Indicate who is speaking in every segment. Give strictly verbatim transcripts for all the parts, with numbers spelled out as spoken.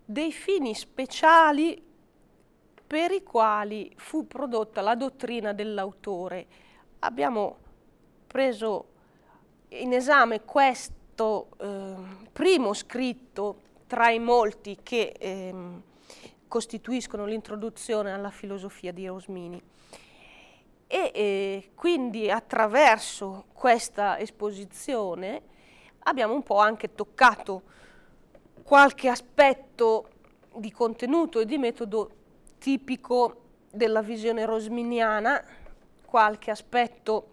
Speaker 1: dei fini speciali per i quali fu prodotta la dottrina dell'autore. Abbiamo preso in esame questo eh, primo scritto tra i molti che eh, costituiscono l'introduzione alla filosofia di Rosmini. E eh, quindi attraverso questa esposizione abbiamo un po' anche toccato qualche aspetto di contenuto e di metodo tipico della visione rosminiana, qualche aspetto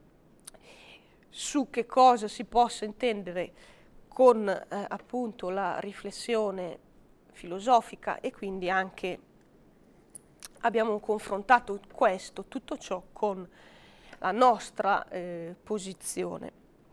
Speaker 1: su che cosa si possa intendere con eh, appunto la riflessione filosofica, e quindi anche abbiamo confrontato questo, tutto ciò con la nostra eh, posizione.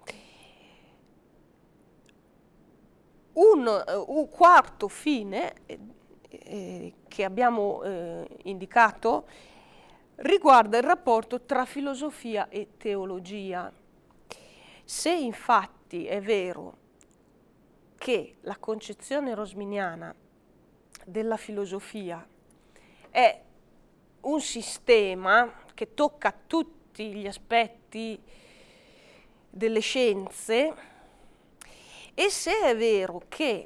Speaker 1: Un, uh, un quarto fine eh, eh, che abbiamo eh, indicato riguarda il rapporto tra filosofia e teologia. Se infatti è vero che la concezione rosminiana della filosofia è un sistema che tocca tutti gli aspetti delle scienze, e se è vero che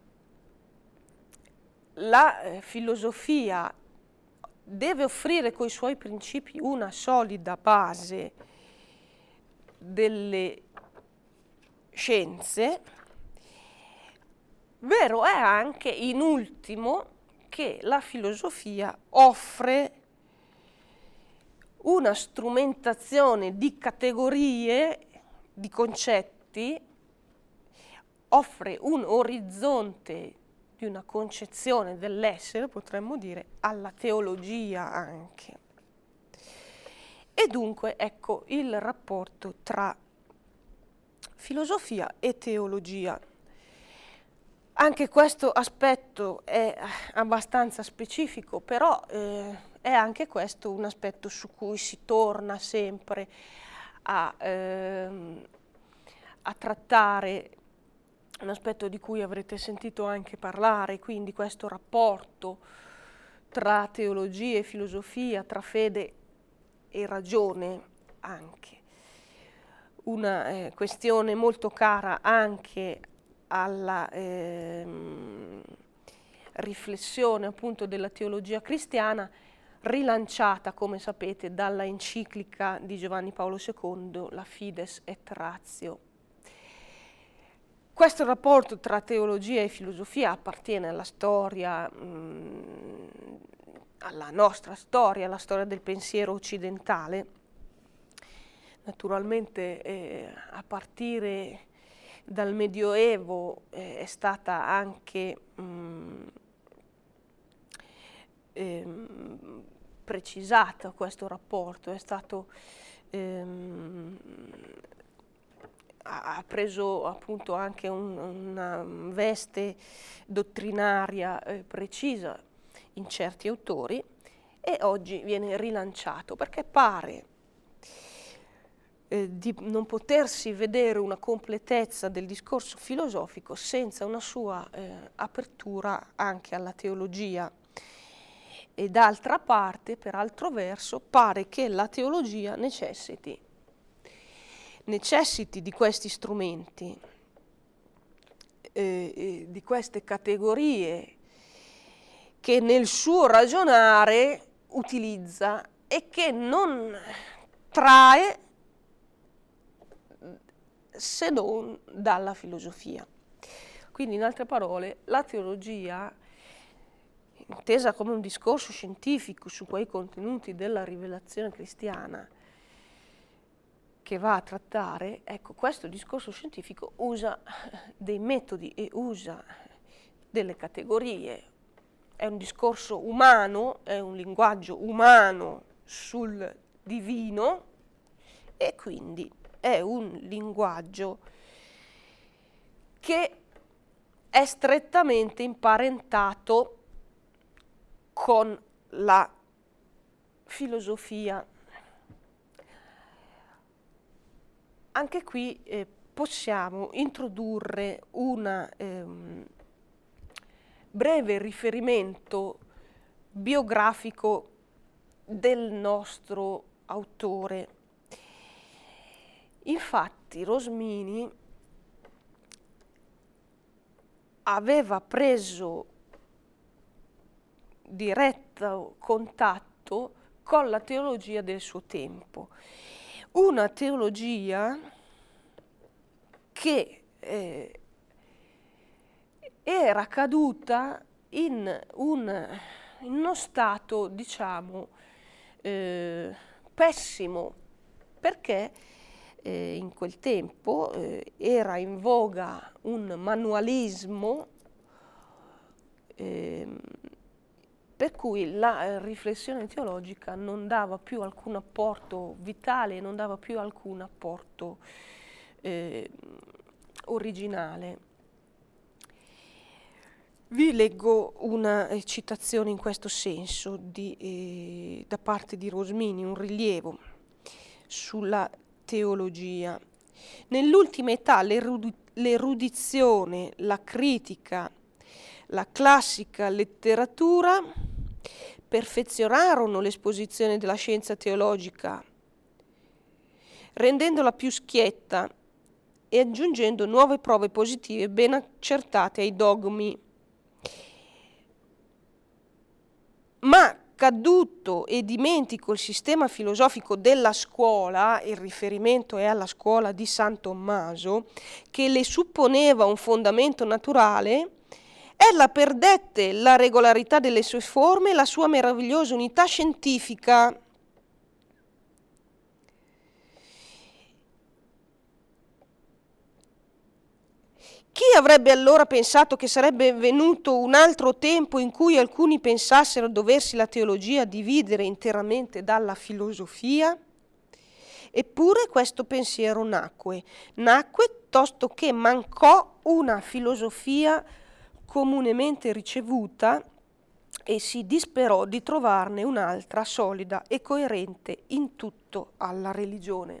Speaker 1: la eh, filosofia deve offrire coi suoi principi una solida base delle scienze, vero è anche in ultimo che la filosofia offre una strumentazione di categorie, di concetti, offre un orizzonte di una concezione dell'essere, potremmo dire, alla teologia anche. E dunque ecco il rapporto tra filosofia e teologia. Anche questo aspetto è abbastanza specifico, però eh, è anche questo un aspetto su cui si torna sempre a, ehm, a trattare, un aspetto di cui avrete sentito anche parlare, quindi questo rapporto tra teologia e filosofia, tra fede e ragione anche. Una eh, questione molto cara anche alla ehm, riflessione appunto della teologia cristiana, rilanciata, come sapete, dalla enciclica di Giovanni Paolo secondo, la Fides et Ratio. Questo rapporto tra teologia e filosofia appartiene alla storia, mh, alla nostra storia, alla storia del pensiero occidentale. Naturalmente eh, a partire dal Medioevo eh, è stata anche mh, ehm, precisato questo rapporto, è stato ehm, ha preso appunto anche un, una veste dottrinaria eh, precisa in certi autori, e oggi viene rilanciato perché pare eh, di non potersi vedere una completezza del discorso filosofico senza una sua eh, apertura anche alla teologia. E d'altra parte, per altro verso, pare che la teologia necessiti necessiti di questi strumenti, eh, eh, di queste categorie che nel suo ragionare utilizza e che non trae se non dalla filosofia. Quindi, in altre parole, la teologia, intesa come un discorso scientifico su quei contenuti della rivelazione cristiana che va a trattare, ecco, questo discorso scientifico usa dei metodi e usa delle categorie, è un discorso umano, è un linguaggio umano sul divino, e quindi è un linguaggio che è strettamente imparentato con la filosofia. Anche qui eh, possiamo introdurre una ehm, breve riferimento biografico del nostro autore. Infatti Rosmini aveva preso diretto contatto con la teologia del suo tempo, una teologia che eh, era caduta in, un, in uno stato, diciamo, eh, pessimo, perché eh, in quel tempo eh, era in voga un manualismo eh, per cui la riflessione teologica non dava più alcun apporto vitale, non dava più alcun apporto eh, originale. Vi leggo una eh, citazione in questo senso di, eh, da parte di Rosmini, un rilievo sulla teologia. Nell'ultima età l'erudizione, la critica, la classica letteratura perfezionarono l'esposizione della scienza teologica, rendendola più schietta e aggiungendo nuove prove positive ben accertate ai dogmi. Ma caduto e dimentico il sistema filosofico della scuola, il riferimento è alla scuola di San Tommaso, che le supponeva un fondamento naturale, ella perdette la regolarità delle sue forme e la sua meravigliosa unità scientifica. Chi avrebbe allora pensato che sarebbe venuto un altro tempo in cui alcuni pensassero doversi la teologia dividere interamente dalla filosofia? Eppure questo pensiero nacque, nacque tosto che mancò una filosofia comunemente ricevuta e si disperò di trovarne un'altra solida e coerente in tutto alla religione.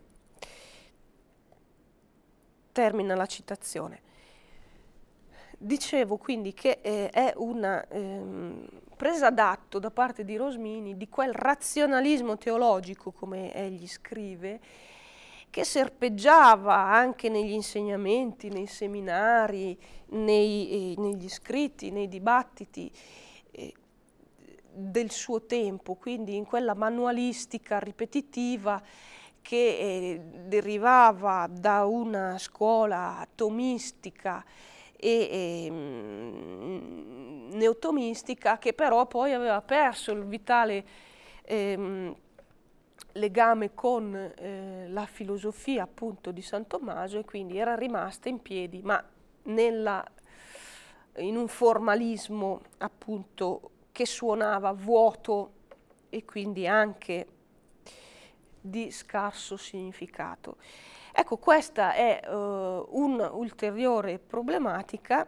Speaker 1: Termina la citazione. Dicevo quindi che eh, è una ehm, presa d'atto da parte di Rosmini di quel razionalismo teologico, come egli scrive, che serpeggiava anche negli insegnamenti, nei seminari, nei, eh, negli scritti, nei dibattiti eh, del suo tempo, quindi in quella manualistica ripetitiva che eh, derivava da una scuola atomistica e, e mh, neotomistica, che però poi aveva perso il vitale ehm, legame con eh, la filosofia appunto di San Tommaso, e quindi era rimasta in piedi, ma nella, in un formalismo appunto che suonava vuoto e quindi anche di scarso significato. Ecco, questa è uh, un'ulteriore problematica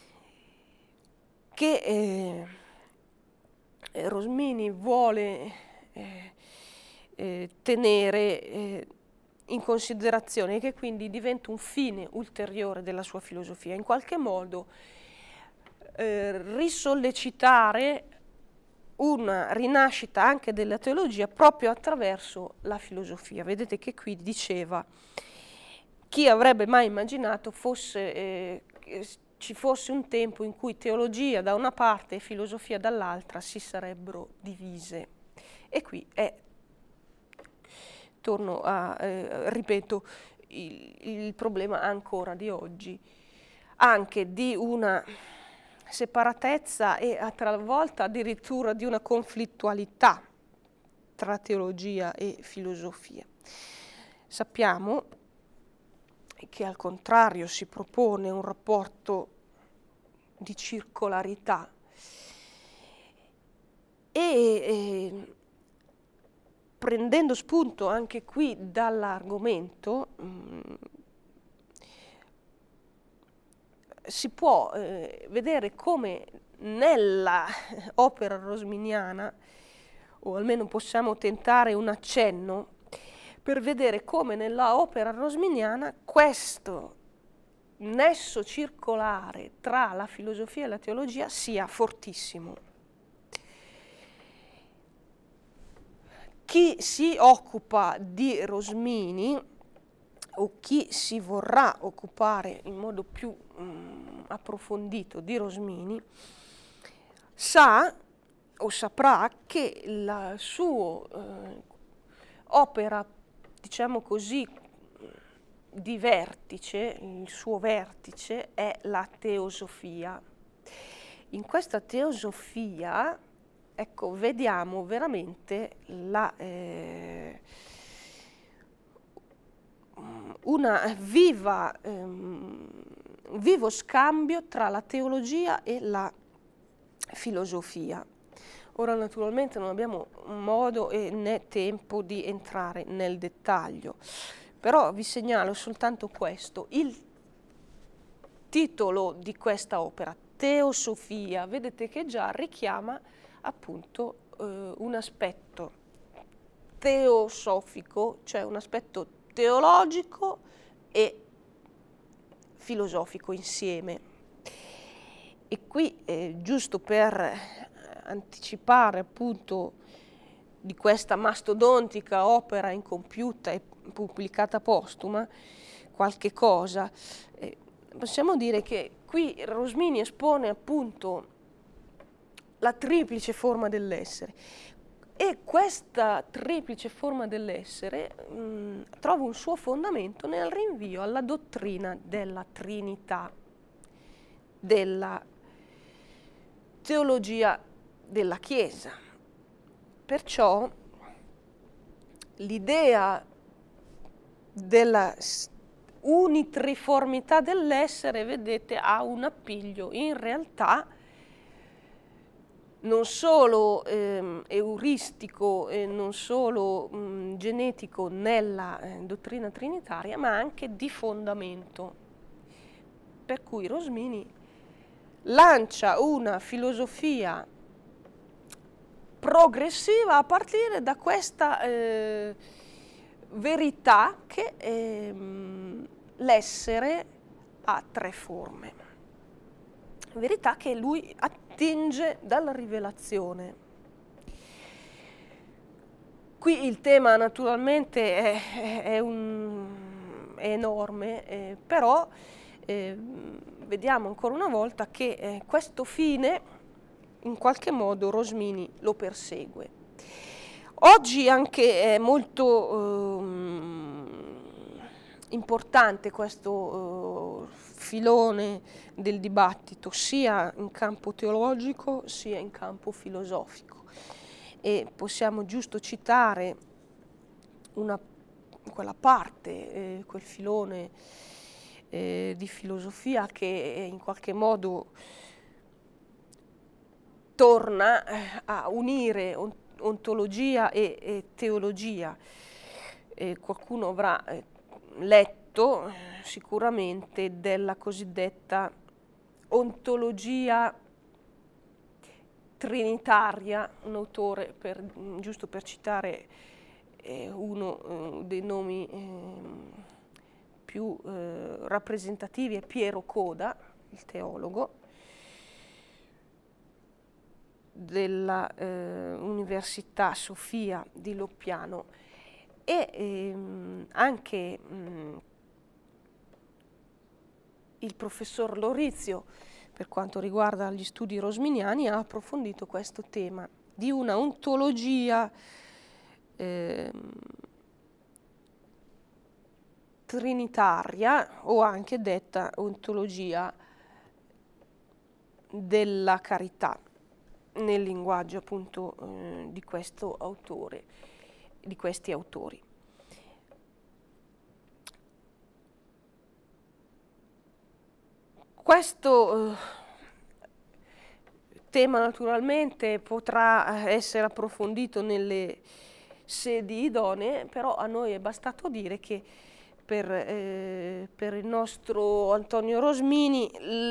Speaker 1: che eh, Rosmini vuole eh, eh, tenere eh, in considerazione, e che quindi diventa un fine ulteriore della sua filosofia, in qualche modo eh, risollecitare una rinascita anche della teologia proprio attraverso la filosofia. Vedete che qui diceva: chi avrebbe mai immaginato fosse, eh, che ci fosse un tempo in cui teologia da una parte e filosofia dall'altra si sarebbero divise. E qui è, torno a, eh, ripeto, il, il problema ancora di oggi, anche di una separatezza e a talvolta addirittura di una conflittualità tra teologia e filosofia. Sappiamo che al contrario si propone un rapporto di circolarità e, e prendendo spunto anche qui dall'argomento mh, si può eh, vedere come nella opera rosminiana, o almeno possiamo tentare un accenno per vedere come nella opera rosminiana questo nesso circolare tra la filosofia e la teologia sia fortissimo. Chi si occupa di Rosmini o chi si vorrà occupare in modo più mh, approfondito di Rosmini sa o saprà che la sua eh, opera, diciamo così, di vertice, il suo vertice è la teosofia. In questa teosofia, ecco, vediamo veramente la, eh, una viva, um, vivo scambio tra la teologia e la filosofia. Ora naturalmente non abbiamo modo e né tempo di entrare nel dettaglio, però vi segnalo soltanto questo, il titolo di questa opera, Teosofia, vedete che già richiama appunto eh, un aspetto teosofico, cioè un aspetto teologico e filosofico insieme. E qui, eh, giusto per anticipare appunto di questa mastodontica opera incompiuta e pubblicata postuma, qualche cosa, eh, possiamo dire che qui Rosmini espone appunto la triplice forma dell'essere. E questa triplice forma dell'essere mh, trova un suo fondamento nel rinvio alla dottrina della Trinità, della teologia della Chiesa. Perciò l'idea della unitriformità dell'essere, vedete, ha un appiglio in realtà non solo eh, euristico e non solo mh, genetico nella eh, dottrina trinitaria, ma anche di fondamento. Per cui Rosmini lancia una filosofia progressiva a partire da questa eh, verità che eh, l'essere ha tre forme. Verità che lui attinge dalla rivelazione. Qui il tema naturalmente è, è, un, è enorme, eh, però eh, vediamo ancora una volta che eh, questo fine in qualche modo Rosmini lo persegue. Oggi anche è molto eh, importante questo eh, filone del dibattito, sia in campo teologico sia in campo filosofico, e possiamo giusto citare una, quella parte, eh, quel filone eh, di filosofia che in qualche modo torna a unire ontologia e, e teologia. E qualcuno avrà eh, letto eh, sicuramente della cosiddetta ontologia trinitaria, un autore, per, giusto per citare eh, uno eh, dei nomi eh, più eh, rappresentativi, è Piero Coda, il teologo della eh, Università Sofia di Loppiano, e ehm, anche mh, il professor Lorizio, per quanto riguarda gli studi rosminiani, ha approfondito questo tema di una ontologia eh, trinitaria, o anche detta ontologia della carità, nel linguaggio appunto eh, di questo autore, di questi autori. Questo eh, tema naturalmente potrà essere approfondito nelle sedi idonee, però a noi è bastato dire che per, eh, per il nostro Antonio Rosmini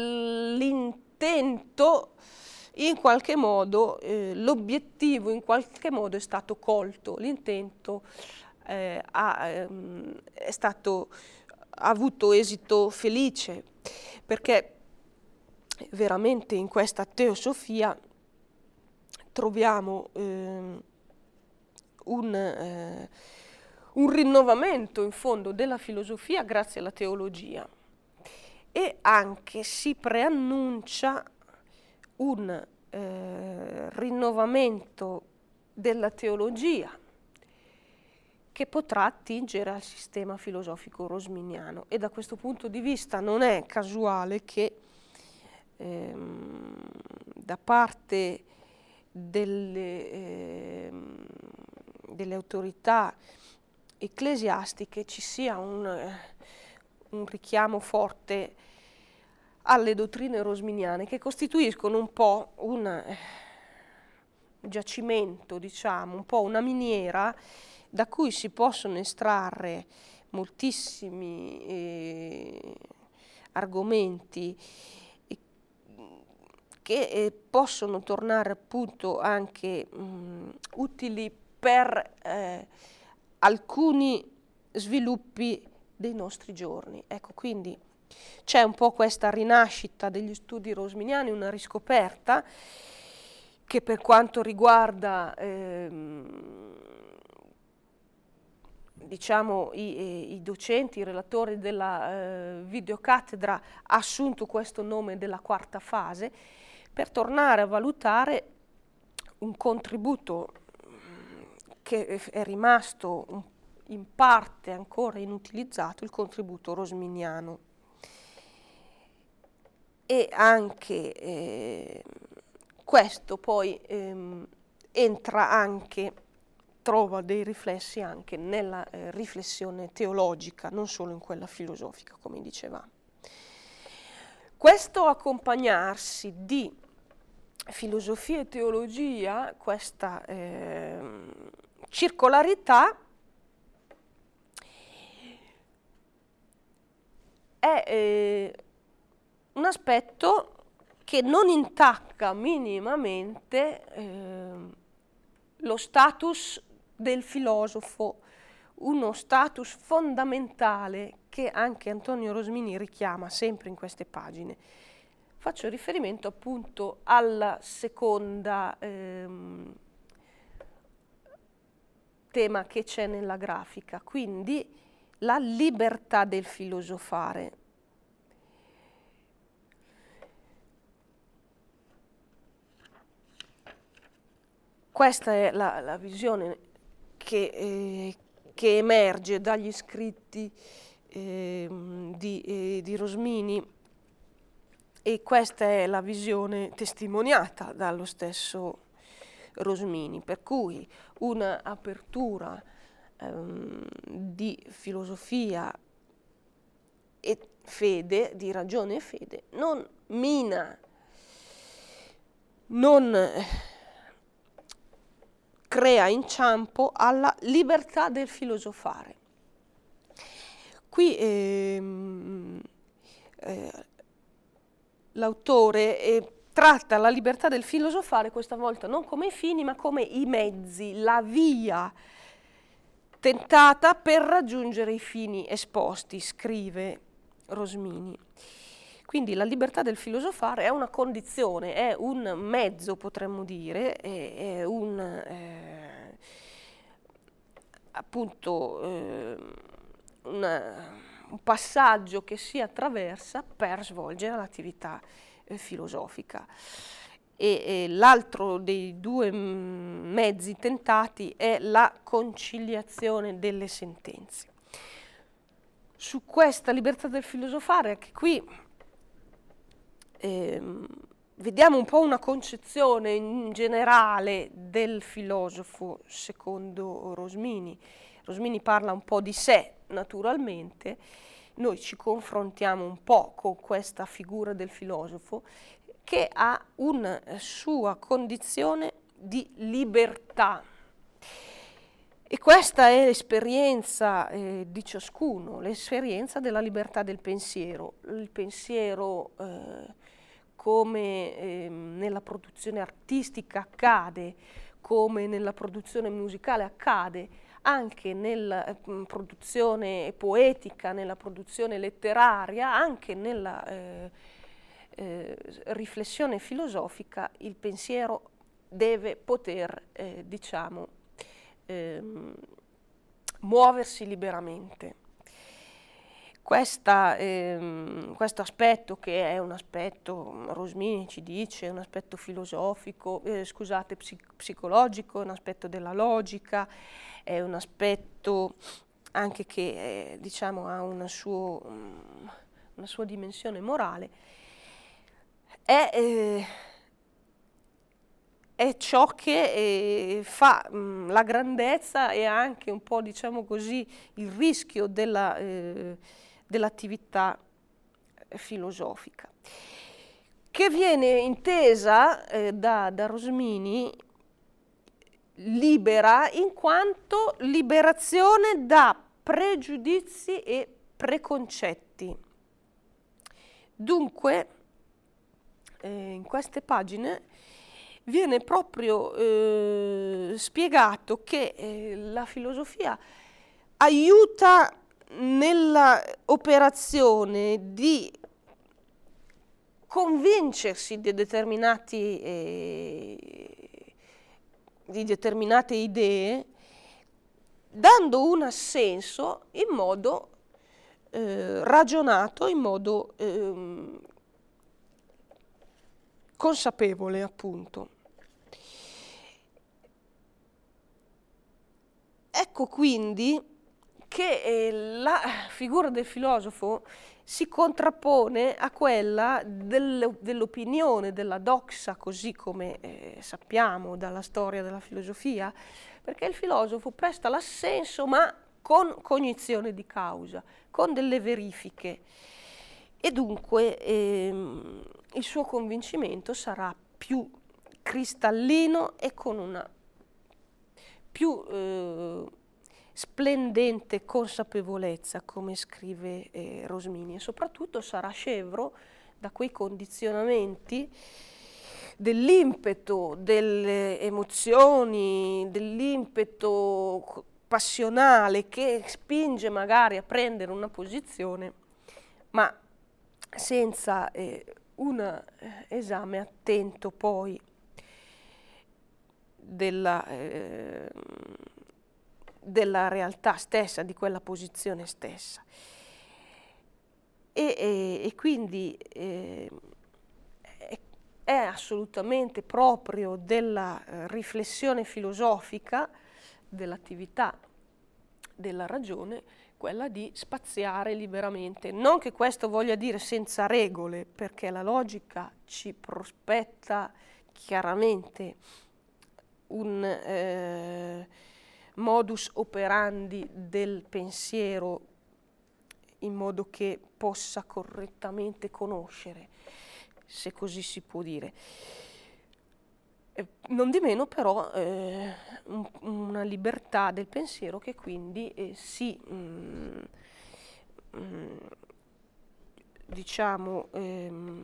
Speaker 1: l'intento in qualche modo, eh, l'obiettivo in qualche modo è stato colto, l'intento eh, ha, ehm, è stato ha avuto esito felice, perché veramente in questa teosofia troviamo eh, un, eh, un rinnovamento in fondo della filosofia grazie alla teologia, e anche si preannuncia un eh, rinnovamento della teologia che potrà attingere al sistema filosofico rosminiano, e da questo punto di vista non è casuale che ehm, da parte delle, ehm, delle autorità ecclesiastiche ci sia un, eh, un richiamo forte alle dottrine rosminiane, che costituiscono un po' un eh, giacimento, diciamo, un po' una miniera da cui si possono estrarre moltissimi eh, argomenti eh, che eh, possono tornare appunto anche mh, utili per eh, alcuni sviluppi dei nostri giorni. Ecco, quindi c'è un po' questa rinascita degli studi rosminiani, una riscoperta che per quanto riguarda ehm, diciamo i, i docenti, i relatori della eh, videocattedra ha assunto questo nome della quarta fase, per tornare a valutare un contributo che è rimasto in parte ancora inutilizzato, il contributo rosminiano. E anche eh, questo poi ehm, entra anche, trova dei riflessi anche nella eh, riflessione teologica, non solo in quella filosofica, come dicevamo. Questo accompagnarsi di filosofia e teologia, questa eh, circolarità, è eh, un aspetto che non intacca minimamente eh, lo status del filosofo, uno status fondamentale che anche Antonio Rosmini richiama sempre in queste pagine. Faccio riferimento appunto alla seconda ehm, tema che c'è nella grafica, quindi la libertà del filosofare. Questa è la, la visione che, eh, che emerge dagli scritti eh, di, eh, di Rosmini, e questa è la visione testimoniata dallo stesso Rosmini, per cui un'apertura ehm, di filosofia e fede, di ragione e fede, non mina, non crea inciampo alla libertà del filosofare. Qui ehm, eh, l'autore eh, tratta la libertà del filosofare questa volta non come i fini, ma come i mezzi, la via tentata per raggiungere i fini esposti, scrive Rosmini. Quindi la libertà del filosofare è una condizione, è un mezzo, potremmo dire, è, è un eh, appunto eh, una, un passaggio che si attraversa per svolgere l'attività eh, filosofica. E, e l'altro dei due mezzi tentati è la conciliazione delle sentenze. Su questa libertà del filosofare, anche qui eh, vediamo un po' una concezione in generale del filosofo secondo Rosmini. Rosmini parla un po' di sé, naturalmente, noi ci confrontiamo un po' con questa figura del filosofo che ha una sua condizione di libertà. E questa è l'esperienza eh, di ciascuno, l'esperienza della libertà del pensiero. Il pensiero, eh, come eh, nella produzione artistica accade, come nella produzione musicale accade, anche nella eh, produzione poetica, nella produzione letteraria, anche nella eh, eh, riflessione filosofica, il pensiero deve poter, eh, diciamo, ehm, muoversi liberamente. Questa, ehm, questo aspetto, che è un aspetto, Rosmini ci dice, un aspetto filosofico, eh, scusate, psic- psicologico, un aspetto della logica, è un aspetto anche che eh, diciamo ha una, suo, una sua dimensione morale, è, eh, è ciò che eh, fa mh, la grandezza e anche un po', diciamo così, il rischio della, eh, dell'attività filosofica, che viene intesa eh, da, da Rosmini libera in quanto liberazione da pregiudizi e preconcetti. Dunque, eh, in queste pagine viene proprio eh, spiegato che eh, la filosofia aiuta nella operazione di convincersi di determinati eh, di determinate idee, dando un assenso in modo eh, ragionato, in modo eh, consapevole, appunto. Ecco quindi che eh, la figura del filosofo si contrappone a quella del, dell'opinione, della doxa, così come eh, sappiamo dalla storia della filosofia, perché il filosofo presta l'assenso ma con cognizione di causa, con delle verifiche, e dunque ehm, il suo convincimento sarà più cristallino e con una più eh, splendente consapevolezza, come scrive eh, Rosmini, e soprattutto sarà scevro da quei condizionamenti dell'impeto, delle emozioni, dell'impeto passionale che spinge magari a prendere una posizione, ma senza eh, un eh, esame attento poi della, eh, della realtà stessa, di quella posizione stessa. E, e, e quindi eh, è, è assolutamente proprio della eh, riflessione filosofica, dell'attività della ragione, quella di spaziare liberamente. Non che questo voglia dire senza regole, perché la logica ci prospetta chiaramente un eh, modus operandi del pensiero in modo che possa correttamente conoscere, se così si può dire. Eh, non di meno però eh, un, una libertà del pensiero che quindi eh, si mm, mm, diciamo ehm,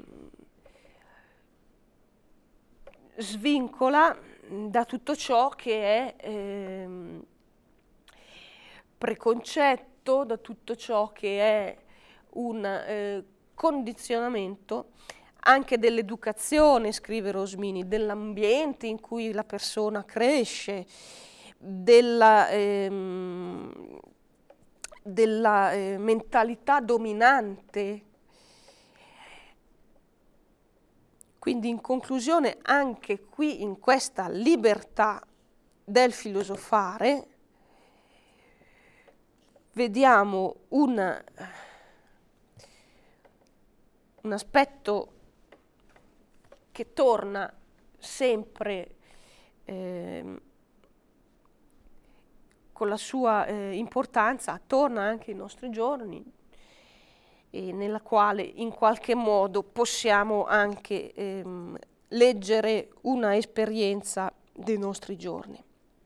Speaker 1: svincola da tutto ciò che è ehm, preconcetto, da tutto ciò che è un eh, condizionamento anche dell'educazione, scrive Rosmini, dell'ambiente in cui la persona cresce, della, ehm, della eh, mentalità dominante. Quindi in conclusione, anche qui in questa libertà del filosofare vediamo un, un aspetto che torna sempre eh, con la sua eh, importanza, torna anche ai nostri giorni, e nella quale in qualche modo possiamo anche ehm, leggere una esperienza dei nostri giorni.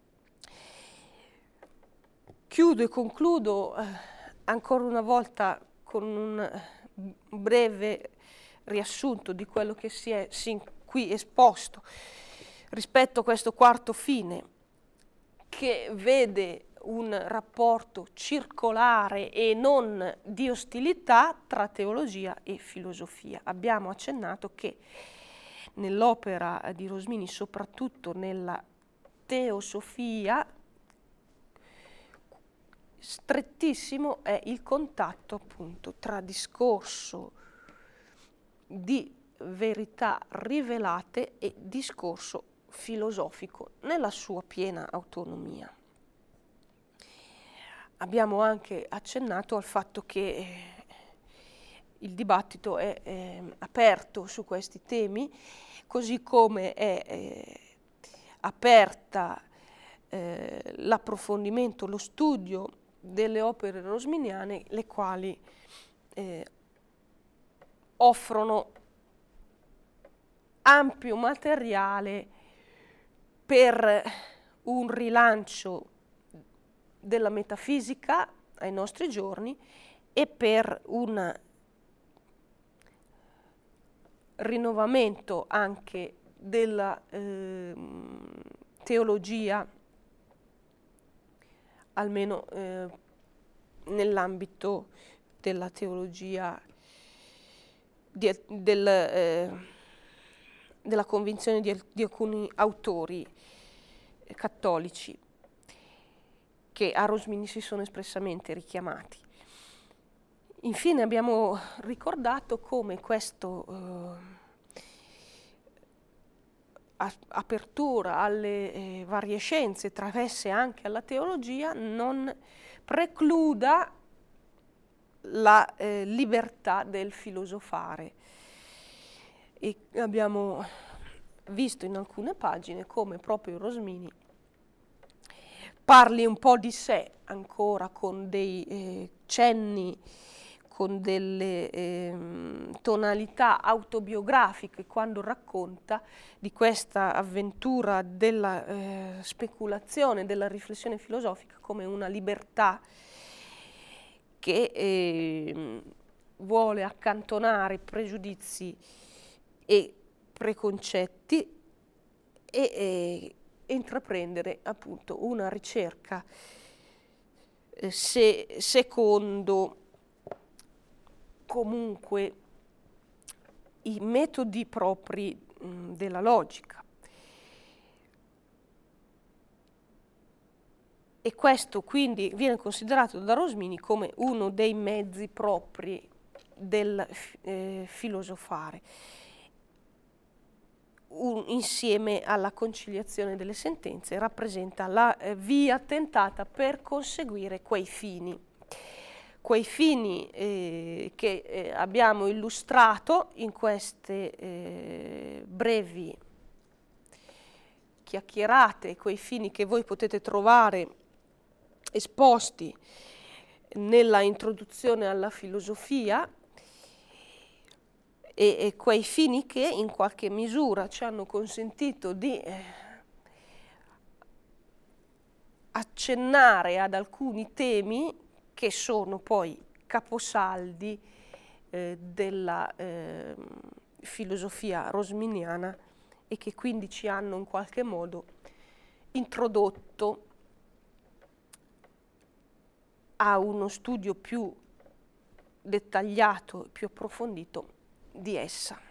Speaker 1: Chiudo e concludo eh, ancora una volta con un breve riassunto di quello che si è sin qui esposto rispetto a questo quarto fine, che vede un rapporto circolare e non di ostilità tra teologia e filosofia. Abbiamo accennato che nell'opera di Rosmini, soprattutto nella Teosofia, strettissimo è il contatto appunto tra discorso di verità rivelate e discorso filosofico nella sua piena autonomia. Abbiamo anche accennato al fatto che eh, il dibattito è eh, aperto su questi temi, così come è eh, aperta eh, l'approfondimento, lo studio delle opere rosminiane, le quali eh, offrono ampio materiale per un rilancio della metafisica ai nostri giorni e per un rinnovamento anche della eh, teologia, almeno eh, nell'ambito della teologia di, del, eh, della convinzione di, di alcuni autori eh, cattolici che a Rosmini si sono espressamente richiamati. Infine abbiamo ricordato come questo eh, apertura alle eh, varie scienze, travesse anche alla teologia, non precluda la eh, libertà del filosofare. E abbiamo visto in alcune pagine come proprio Rosmini parli un po' di sé ancora con dei eh, cenni, con delle eh, tonalità autobiografiche quando racconta di questa avventura della eh, speculazione, della riflessione filosofica come una libertà che eh, vuole accantonare pregiudizi e preconcetti e eh, intraprendere appunto una ricerca eh, se, secondo comunque i metodi propri mh, della logica. E questo quindi viene considerato da Rosmini come uno dei mezzi propri del eh, filosofare, Un, insieme alla conciliazione delle sentenze, rappresenta la eh, via tentata per conseguire quei fini. Quei fini eh, che eh, abbiamo illustrato in queste eh, brevi chiacchierate, quei fini che voi potete trovare esposti nella introduzione alla filosofia, e, e quei fini che in qualche misura ci hanno consentito di eh, accennare ad alcuni temi che sono poi caposaldi eh, della eh, filosofia rosminiana e che quindi ci hanno in qualche modo introdotto a uno studio più dettagliato e più approfondito di essa.